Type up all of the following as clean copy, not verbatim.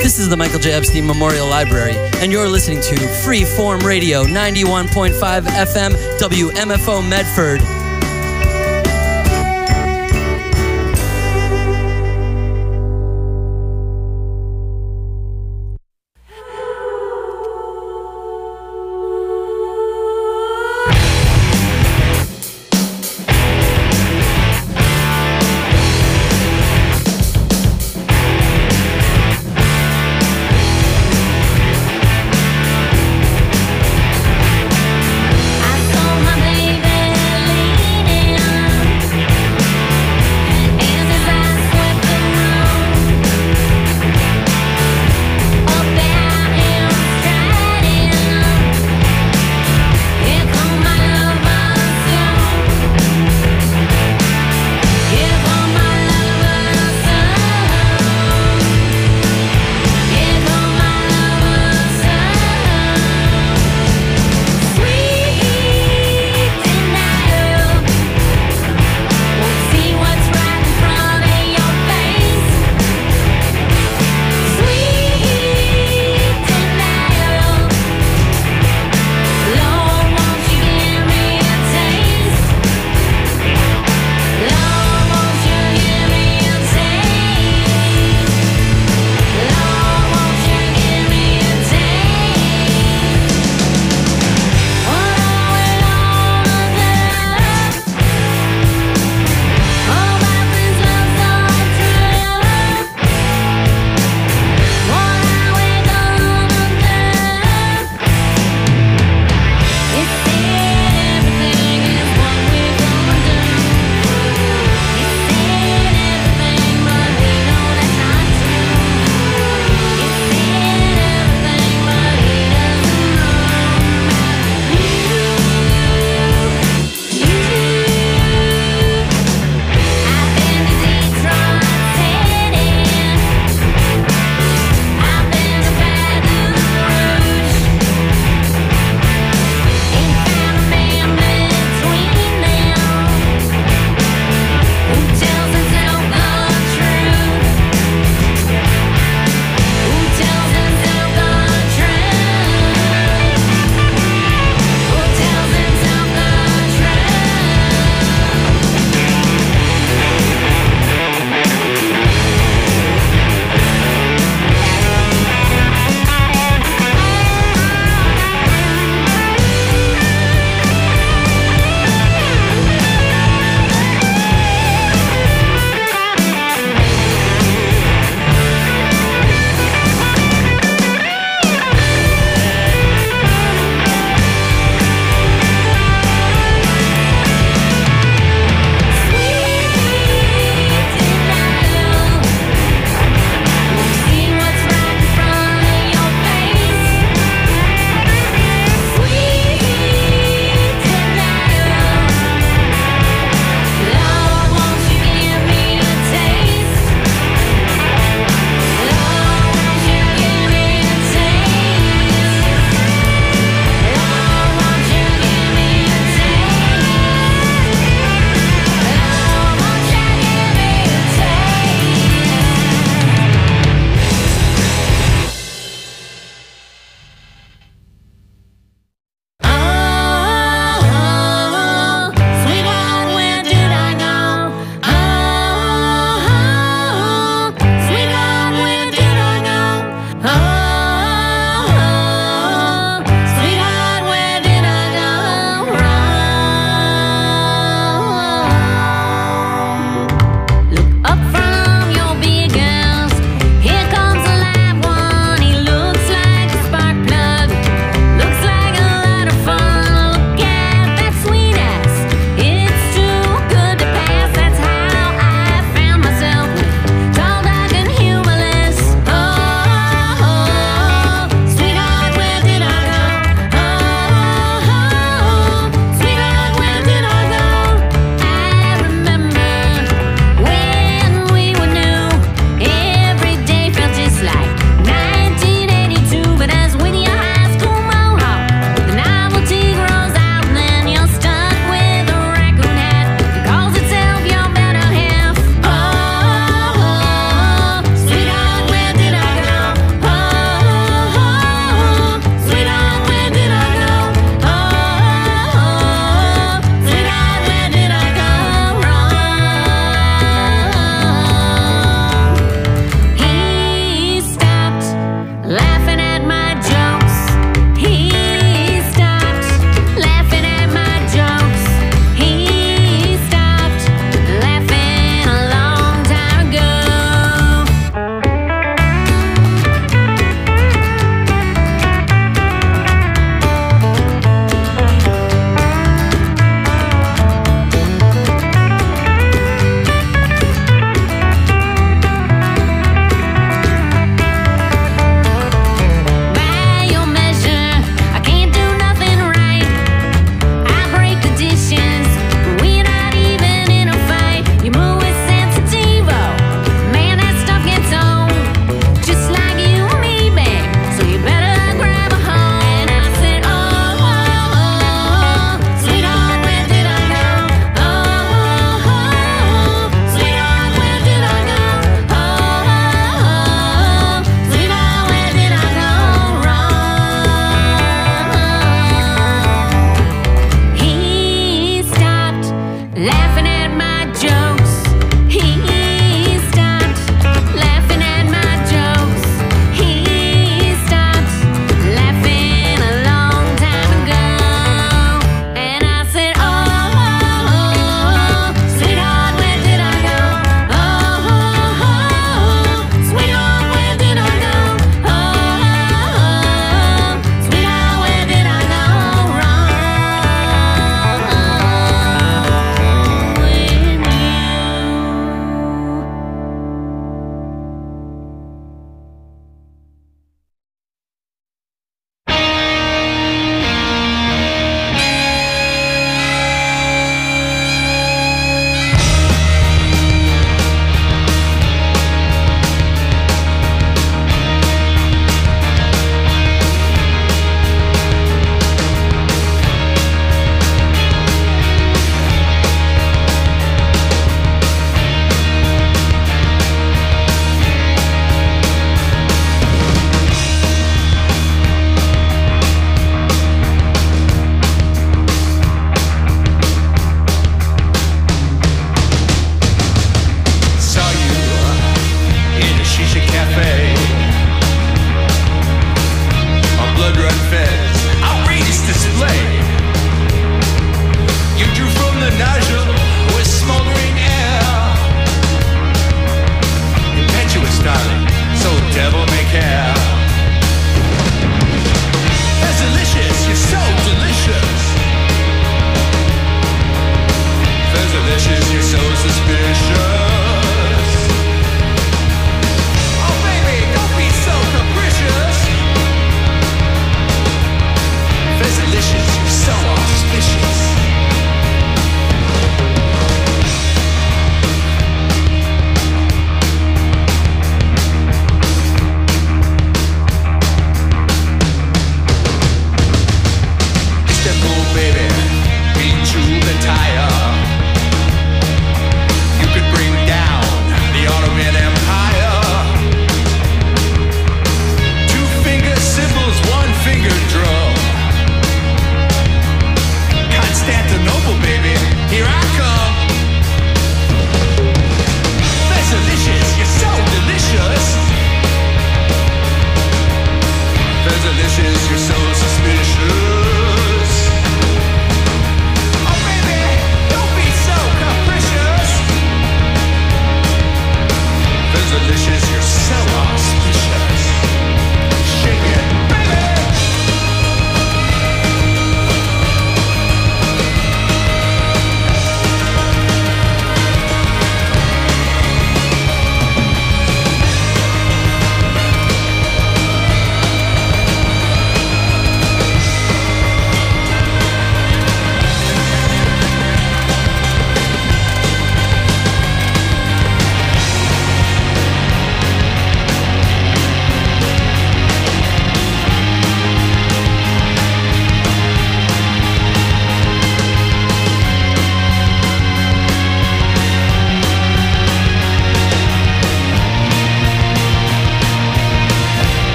This is the Michael J. Epstein Memorial Library, and you're listening to Freeform Radio, 91.5 FM, WMFO Medford. I saw my baby leave.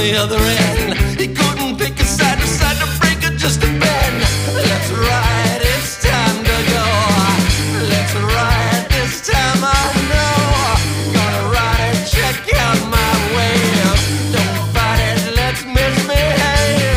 the other end. He couldn't pick a side, decide to break it just a bend. Let's ride, it's time to go. Let's ride, this time I know. Gonna ride it, check out my wave. Don't fight it, let's misbehave.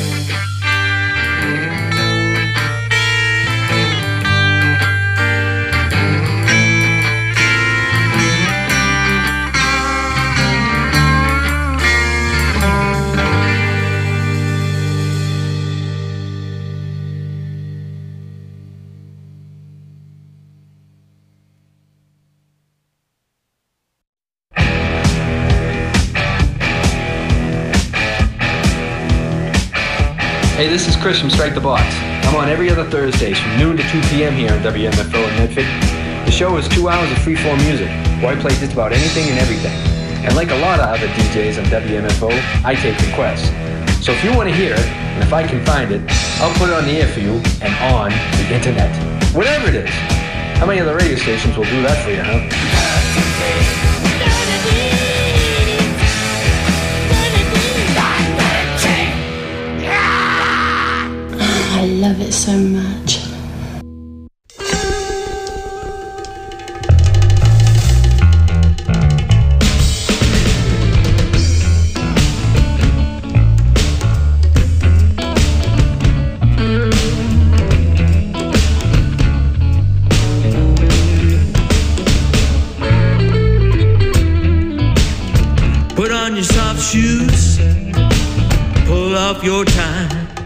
Hey, this is Chris from Strike the Box. I'm on every other Thursdays from noon to 2 p.m. here on WMFO in Medford. The show is 2 hours of freeform music, where I play just about anything and everything. And like a lot of other DJs on WMFO, I take requests. So if you want to hear it, and if I can find it, I'll put it on the air for you and on the internet. Whatever it is. How many other radio stations will do that for you, huh? I love it so much. Put on your soft shoes, pull off your tie.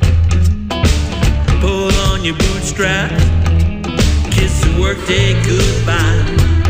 Pull on your bootstrap, kiss the workday goodbye.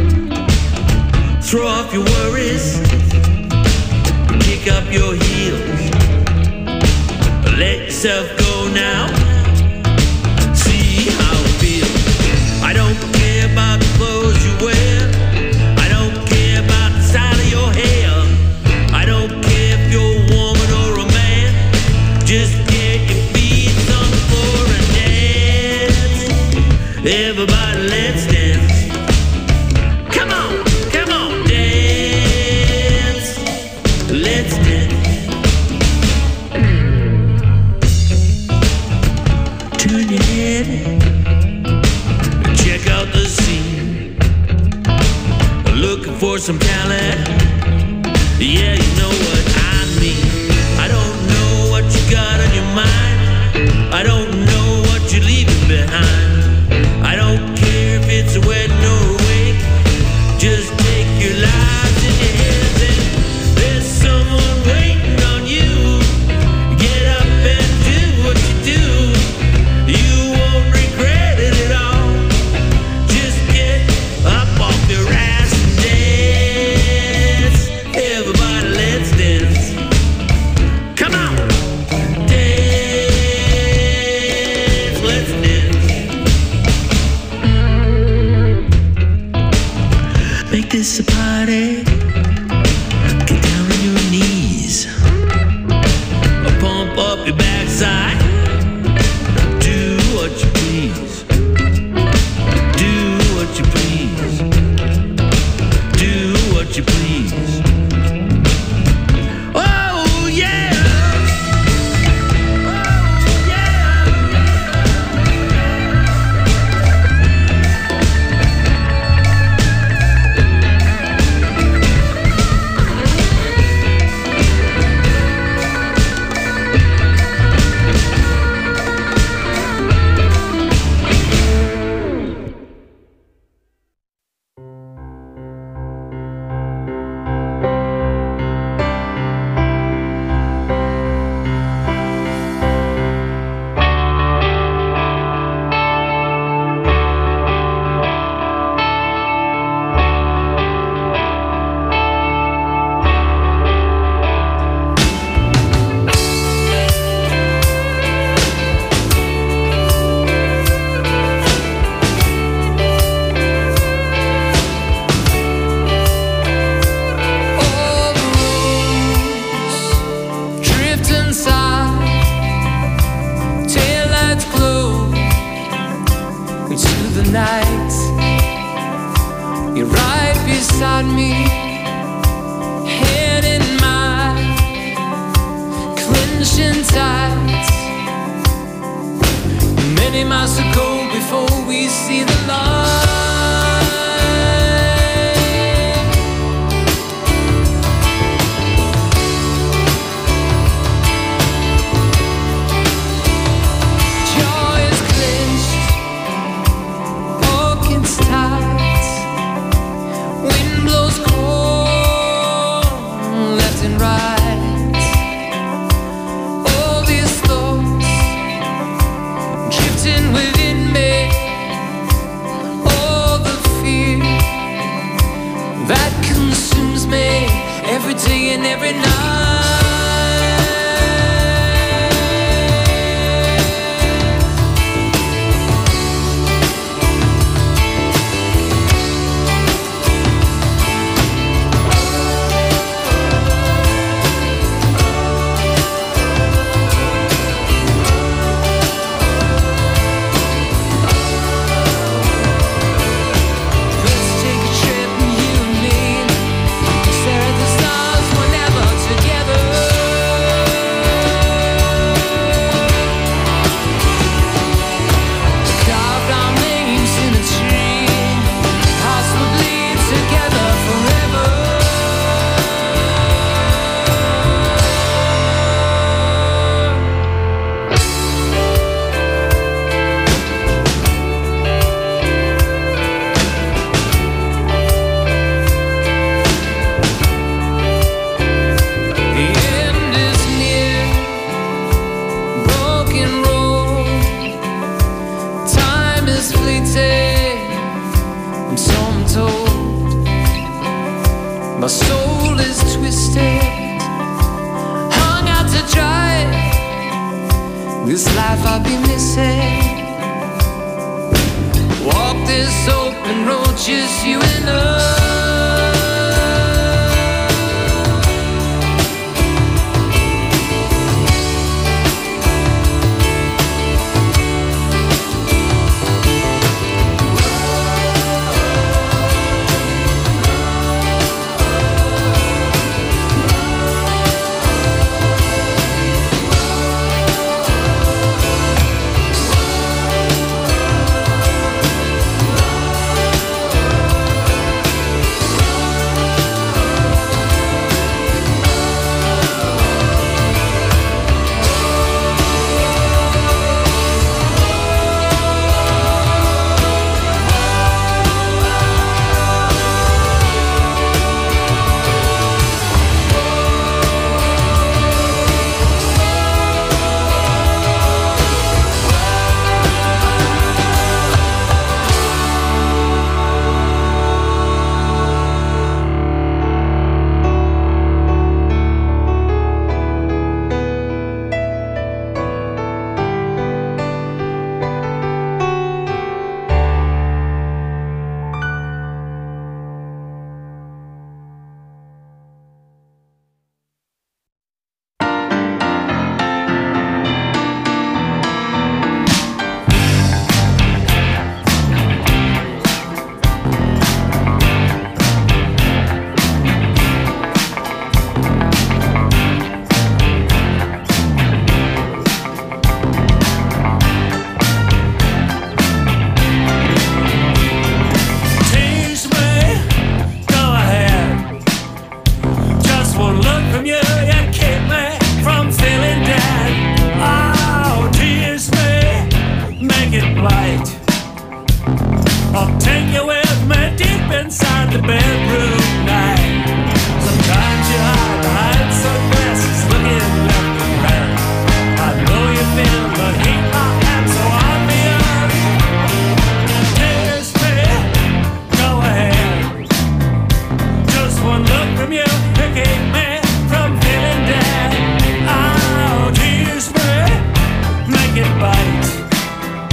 Throw off your worries, kick up your heels. Let yourself go now, see how it feels. I don't care about the clothes you wear, I don't care about the style of your hair. I don't care if you're a woman or a man, just get your feet on the floor and dance. Everybody, let's dance. Come on, dance. Let's dance. Turn your head and check out the scene. Looking for some talent. Yeah, you know what I mean. I don't know what you got on your mind. I don't know what you're leaving behind. I don't care if it's a wedding or a wake. Just take your lives in your hands and there's someone waiting on you. Get up and do what you do. You won't regret it at all. Just get up off your ass and dance. Everybody, let's dance. Come on, dance. Let's dance. Make this a party. Get down on your knees. Pump up your backside. Do what you please. Do what you please. Do what you please. Oh yeah. Oh yeah. night. You're right beside me, head in mine. ocean tides. Many miles to go before we see the light. Jaw is clenched, organs tight. Wind blows cold, left and right. Within me, all the fear that consumes me every day and every night. My soul is twisted, hung out to dry. This life I'll be missing. Walk this open road, just you and I.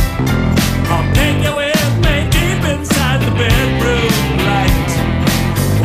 I'll take you with me deep inside the bedroom light.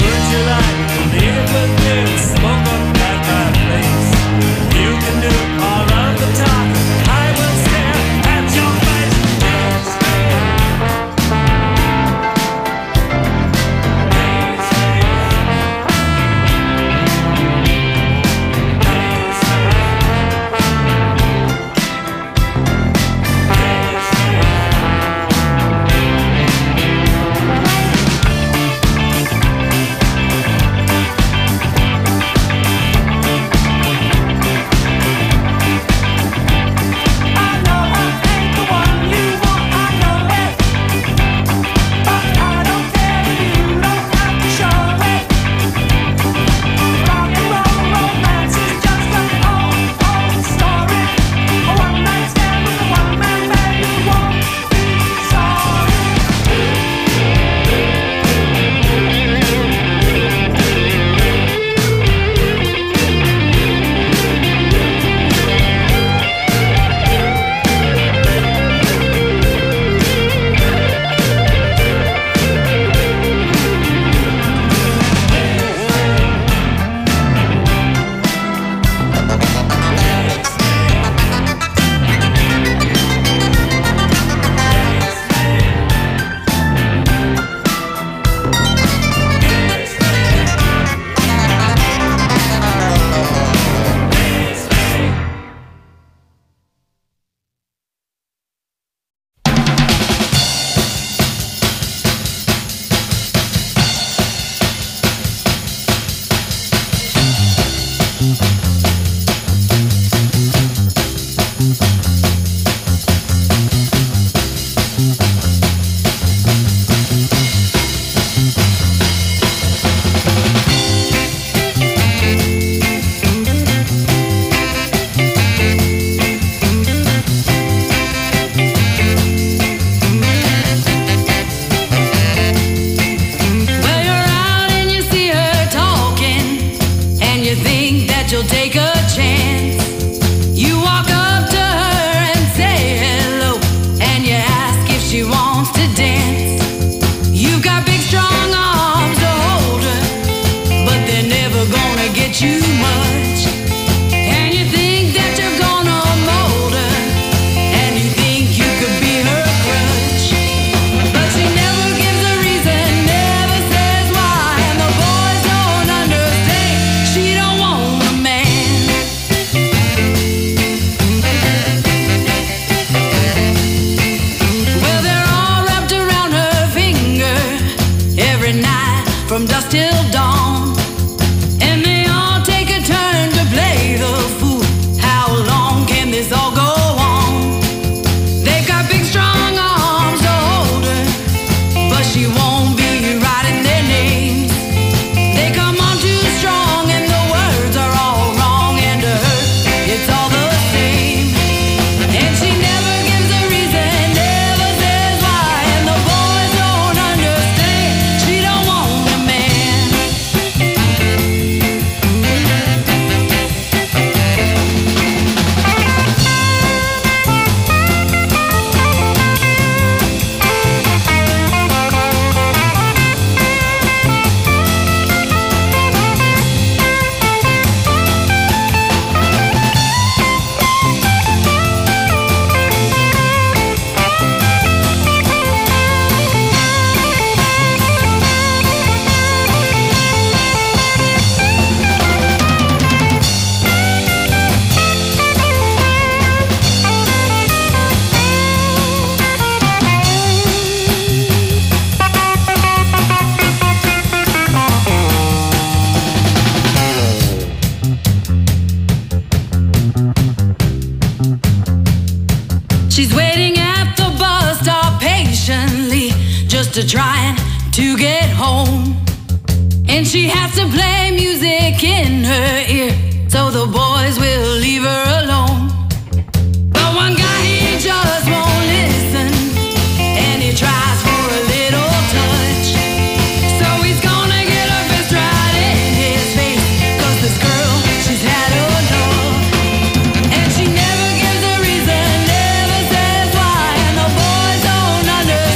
just to trying to get home. And she has to play music in her ear so the boys will leave her alone. But one guy, he just won't listen, and he tries for a little touch. So he's gonna get her fist right in his face, 'cause this girl, she's had enough. And she never gives a reason, never says why, and the boys don't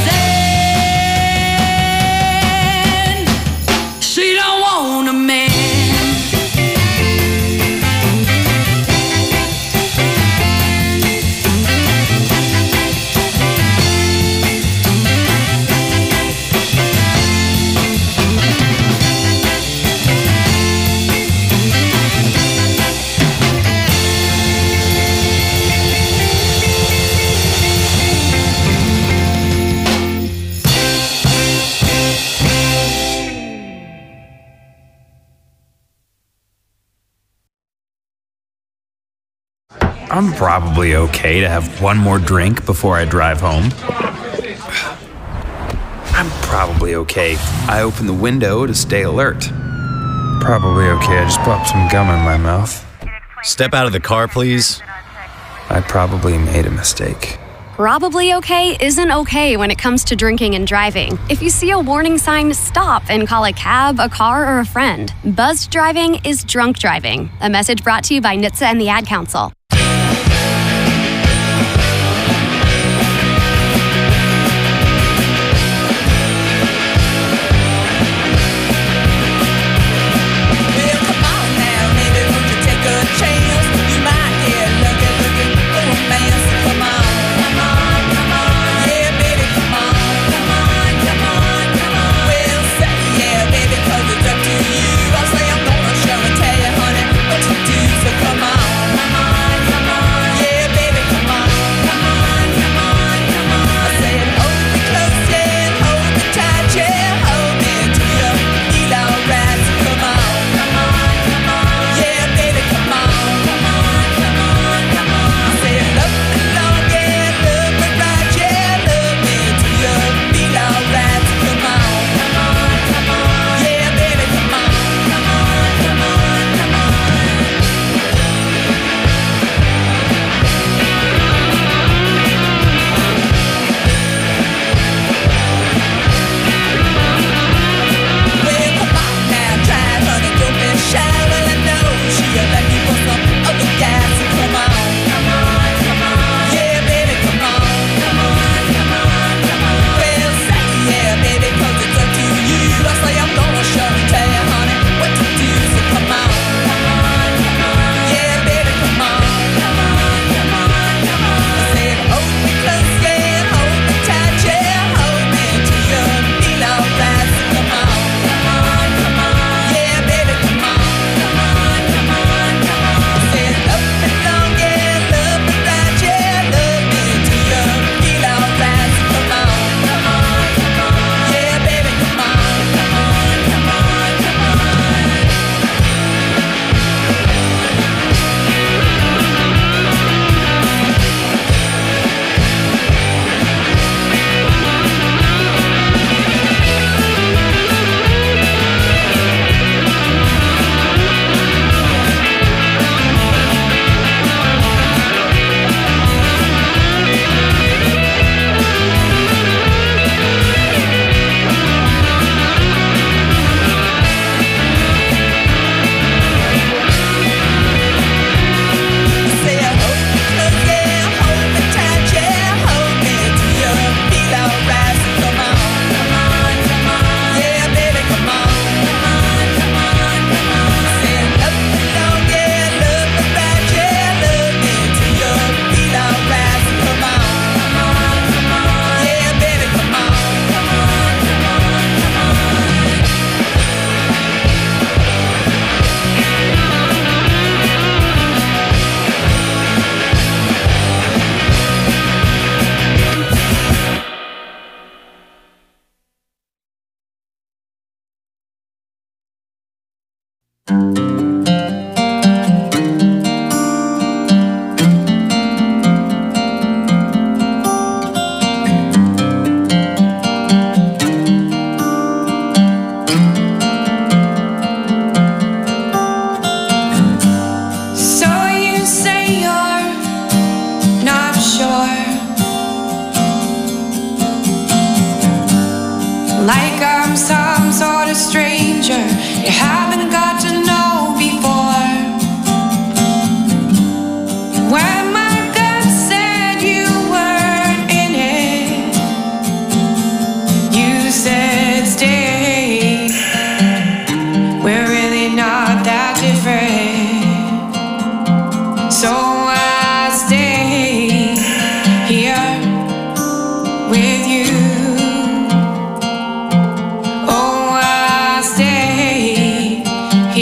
understand. She don't want a man. I'm probably okay to have one more drink before I drive home. I'm probably okay. I open the window to stay alert. Probably okay. I just popped some gum in my mouth. Step out of the car, please. I probably made a mistake. Probably okay isn't okay when it comes to drinking and driving. If you see a warning sign, stop and call a cab, a car, or a friend. Buzzed driving is drunk driving. A message brought to you by NHTSA and the Ad Council. like I'm some sort of stranger you haven't got to know before. When my gut said you weren't in it, you said stay. We're really not that different, so I stay here with you. Oh, I stay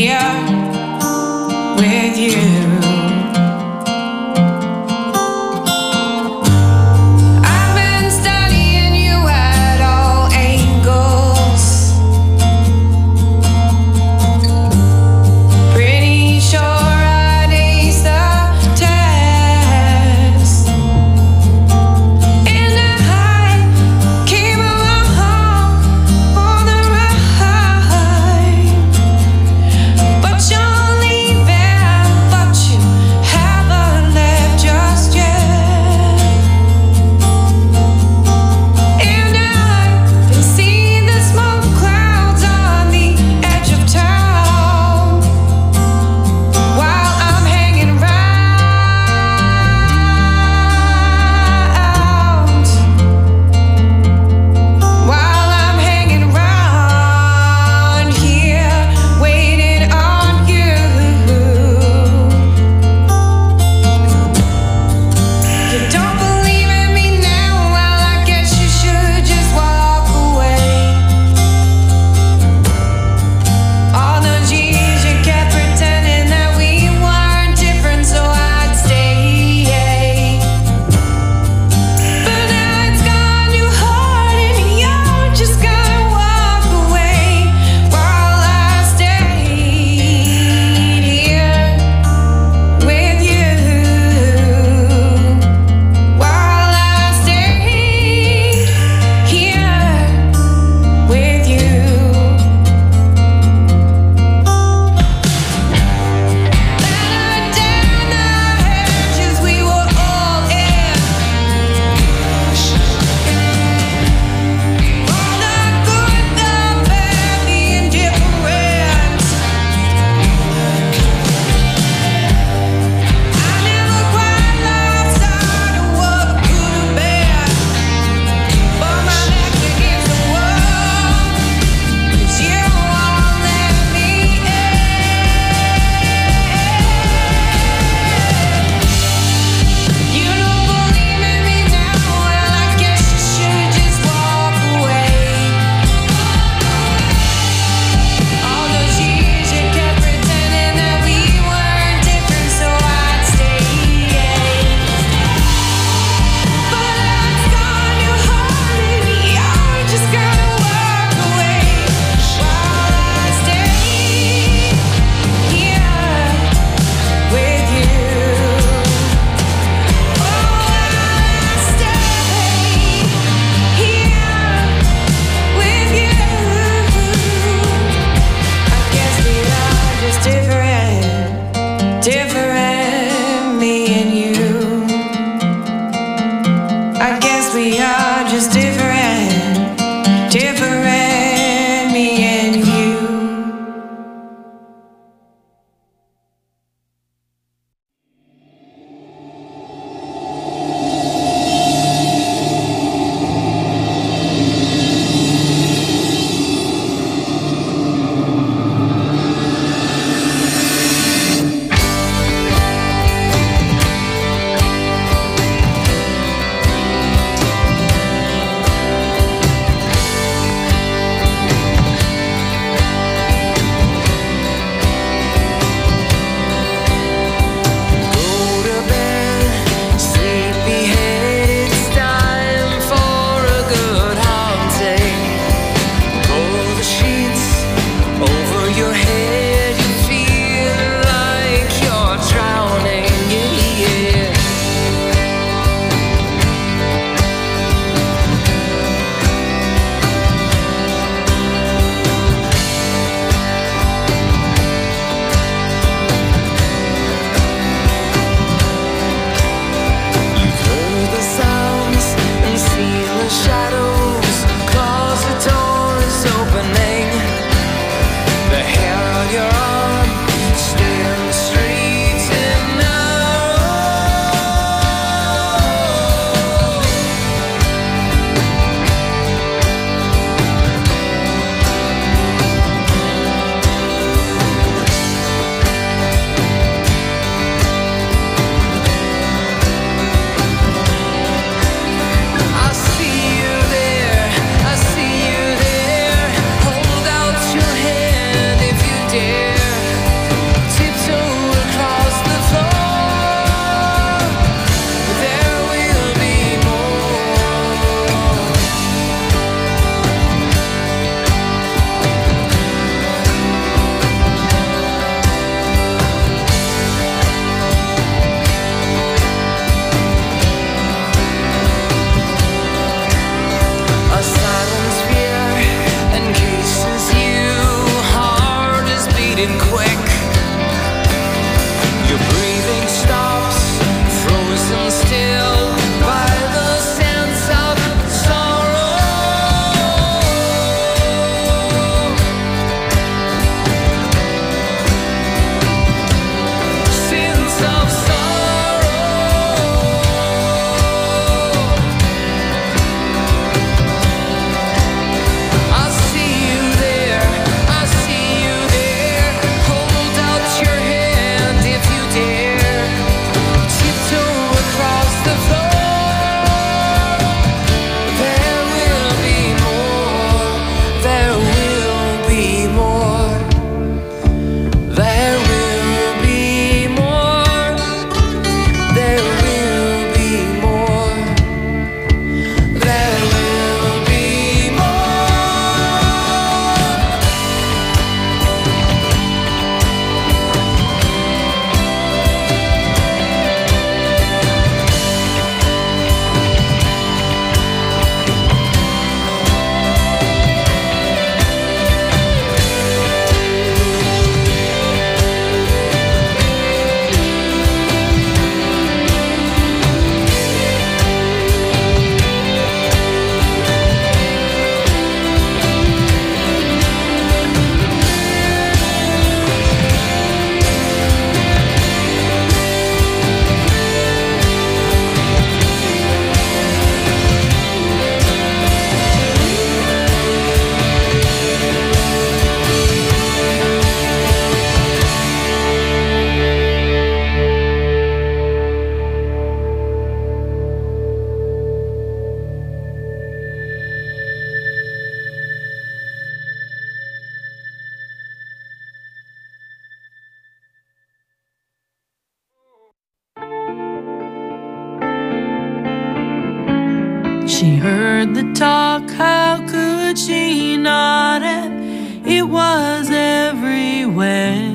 She heard the talk, how could she not have? It was everywhere,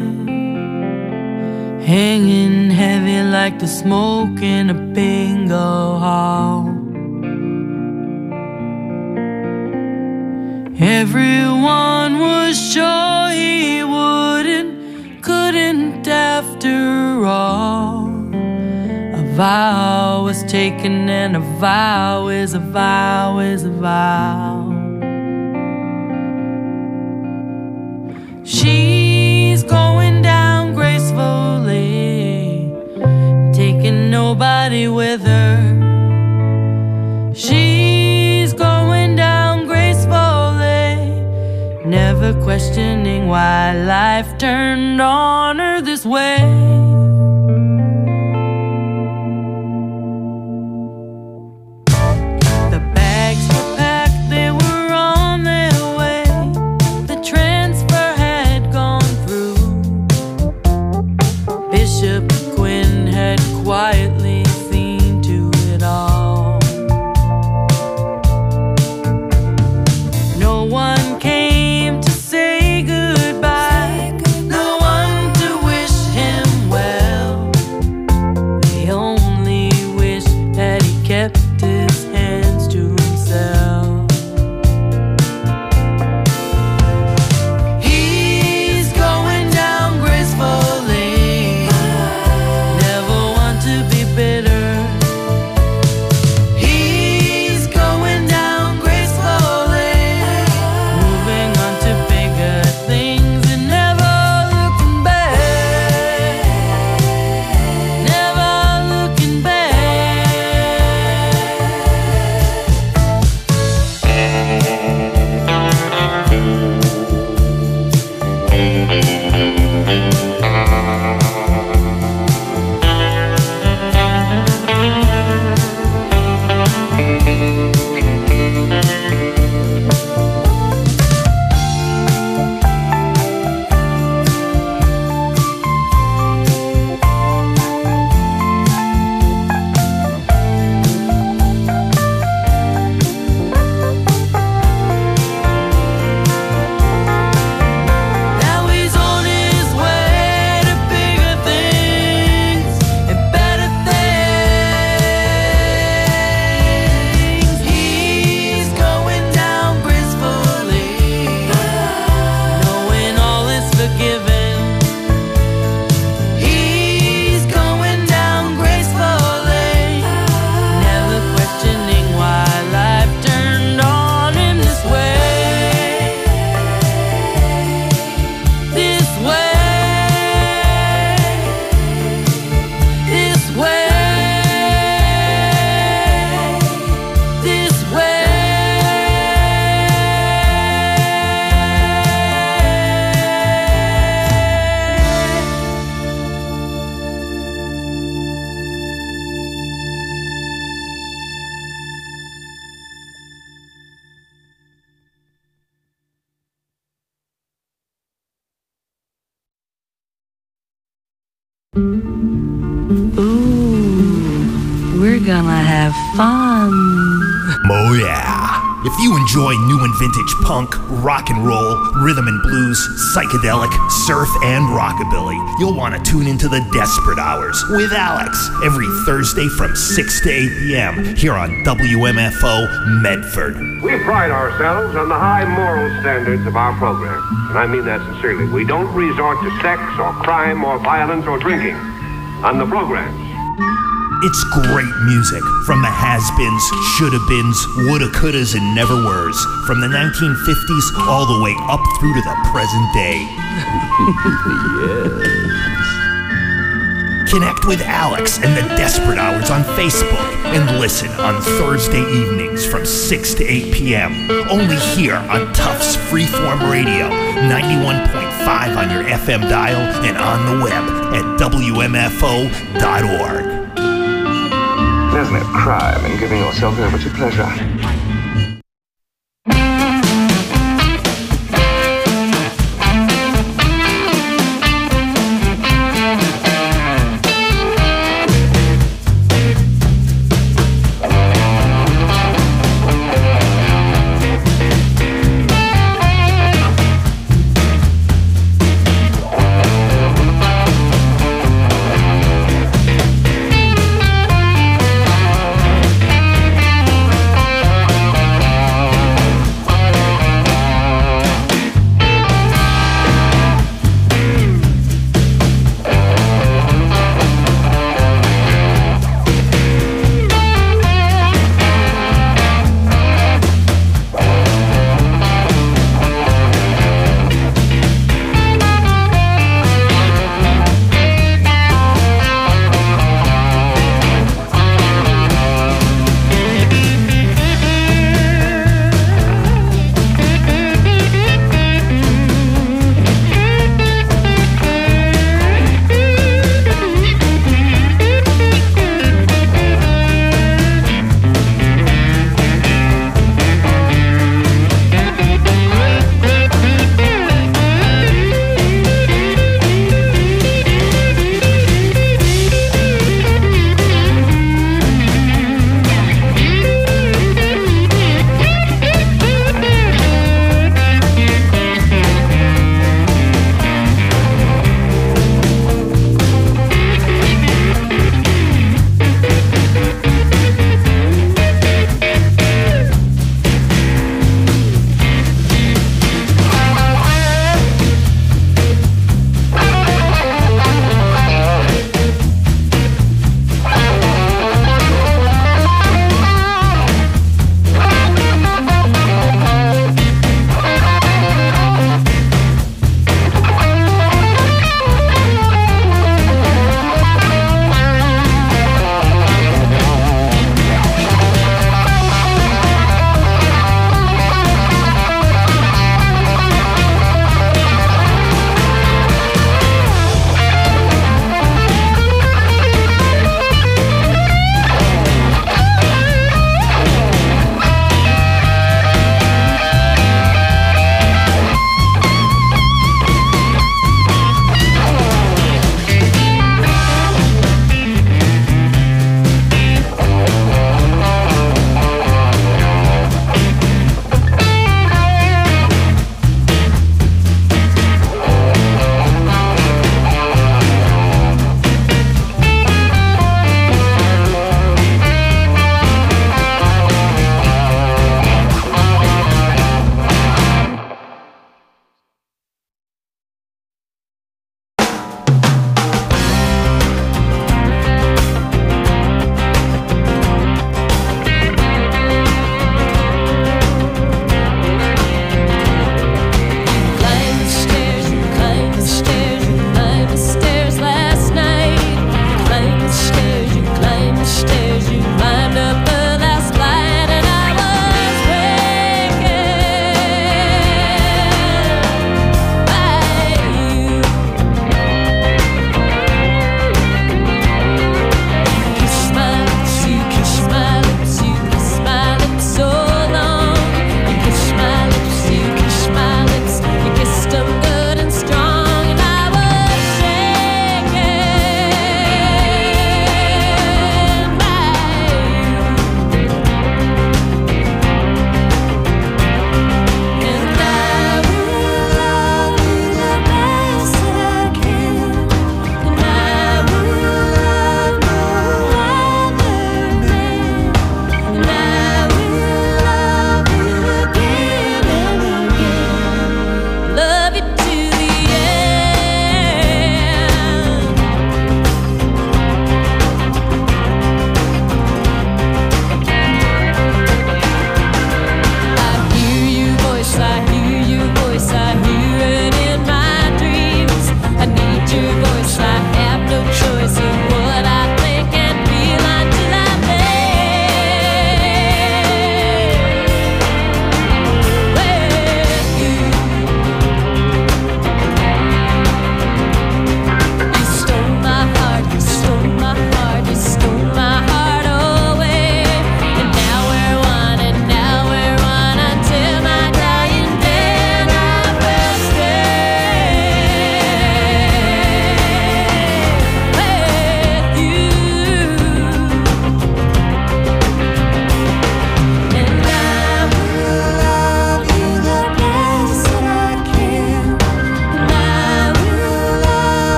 hanging heavy like the smoke in a bingo hall. Everyone was sure he couldn't after all. A vow was taken, and a vow is a vow is a vow. She's going down gracefully, taking nobody with her. She's going down gracefully, never questioning why life turned on her this way. Quietly seen to it all. No one came to say goodbye, no one to wish him well. They only wish that he kept his hands to himself. He's going down gracefully, bitter. He's going down gracefully, moving on to bigger things and never looking back, never looking back. We're gonna have fun. Oh yeah. If you enjoy new and vintage punk, rock and roll, rhythm and blues, psychedelic, surf, and rockabilly, you'll want to tune into the Desperate Hours with Alex every Thursday from 6 to 8 p.m. here on WMFO Medford. We pride ourselves on the high moral standards of our program, and I mean that sincerely. We don't resort to sex or crime or violence or drinking on the programs. It's great music from the has-beens, should-have-beens, woulda-couldas, and never-weres, from the 1950s all the way up through to the present day. Yes. Connect with Alex and the Desperate Hours on Facebook and listen on Thursday evenings from 6 to 8 p.m. only here on Tufts Freeform Radio, 91.5 on your FM dial and on the web at WMFO.org. There's no crime in giving yourself over to pleasure.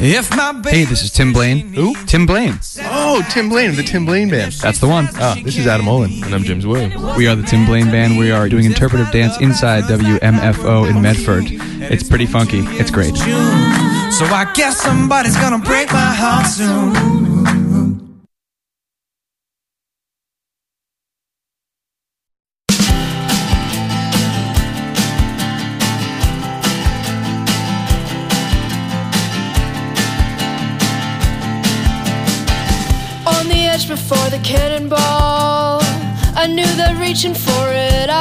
Hey, this is Tim Blaine. Who? Tim Blaine. Oh, Tim Blaine, the Tim Blaine Band. That's the one. This is Adam Olin. And I'm James Williams. We are the Tim Blaine Band. We are doing interpretive dance inside WMFO in Medford. It's pretty funky. It's great. So I guess somebody's gonna break my heart soon. Before the cannonball, I knew that reaching for it